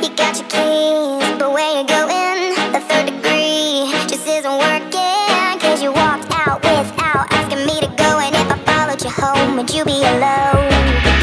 You got your keys, but where you going? The third degree just isn't working. Cause you walked out without asking me to go. And if I followed you home, would you be alone?